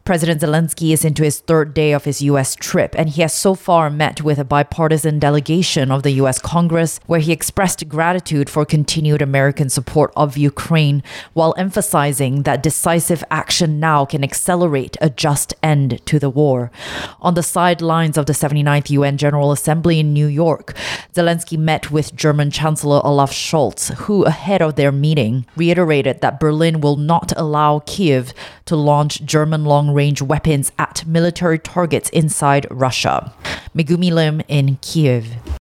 President Zelensky is into his third day of his U.S. trip, and he has so far met with a bipartisan delegation of the U.S. Congress, where he expressed gratitude for continued American support of Ukraine, while emphasizing that decisive action now can accelerate a just end to the war. On the sidelines of the 79th UN General Assembly in New York, Zelensky met with German Chancellor Olaf Scholz, who, ahead of their meeting, reiterated that Berlin will not allow Kyiv to launch German long-range weapons at military targets inside Russia. Megumi Lim in Kyiv.